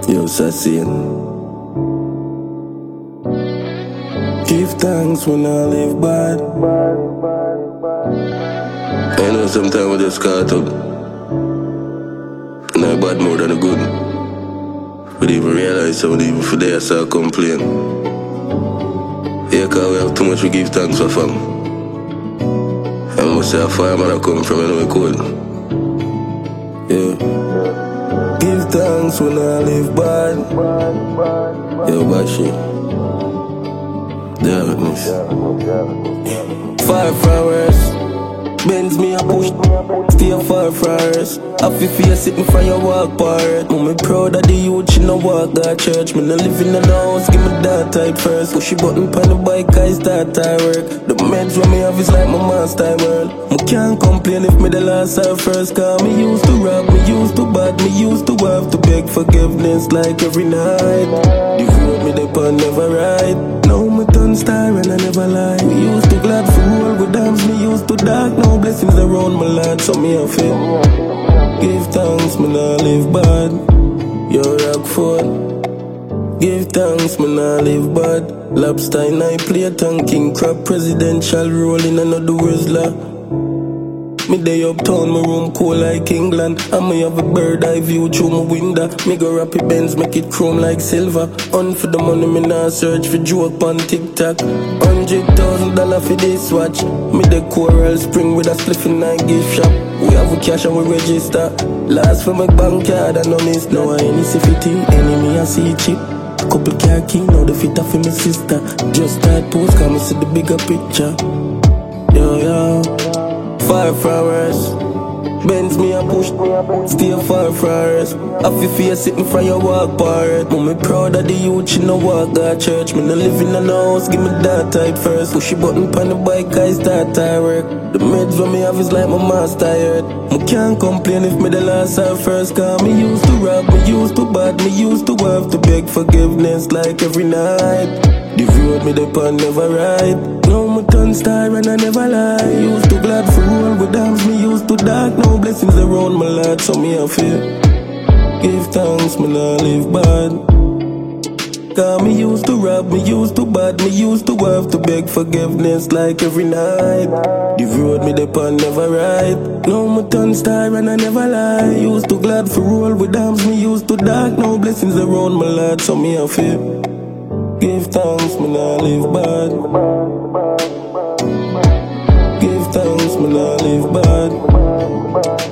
Yo, Sassine. Give thanks when I live bad. I know sometimes we just caught up. And I bad more than the good. We didn't even realize somebody even for there I saw complain. Yeah, cause we have too much to give thanks for fam. I must say a fireman I come from anyway cold. Yeah. Give thanks when I live bad. Yo, Bashi. Darkness. 5 hours. Benz me a push. Stay far first. Happy face it me from your walk part. Me proud of the youth, she no walk that church. Me no live in the house, give me that tight first. Push the button pan the bike, I start I work. The meds when me have is like my master world. Me can't complain if me the last or first. Cause me used to rob, me used to bad, me used to have to beg forgiveness like every night. The road me depend never right. Now me turn star and I never lie. Me used to glad for roll with dams, me used to dark. Now blessings around my lad, so me a feel. Give thanks, me nah live bad. Yo, Rockford. Give thanks, me nah live bad. Lobster in I play King crab presidential role in another Whistler. Me day uptown, my room cool like England. And me have a bird eye view through my window. Me go rapid Benz, make it chrome like silver. On for the money, me nah search for joke on TikTok. $100,000 for this watch. Me the Coral Spring with a spliff in a gift shop. We have a cash and we register. Last for my bank card, I know miss. Now I any fitting, enemy I see cheap. Couple car key, now the fit off for my sister. Just that post, come see the bigger picture. Yo. 5 hours. Benz me a push. Stay far first. Happy face it me from your walk part. Me proud of the youth, she no walk that church. Me no live in the house, give me that tight first. Push the button pan the bike, I start I work. The meds when me have is like my master tired. Me can't complain if me the last or first. Cause me used to rob, me used to bad, me used to have to beg forgiveness like every night. The road me depend never right. Now me turn star and I never lie. Used to glad for roll with dams, me used to dark. Now blessings around my lad, so me a feel. Give thanks, me nah live bad. Cause me used to rob, me used to bad, me used to have to beg forgiveness like every night. The road me depend never right. Now me turn star and I never lie. Used to glad for roll with dams, me used to dark. Now blessings around my lad, so me a feel. Give thanks, me nah live bad. Give thanks, me nah live bad.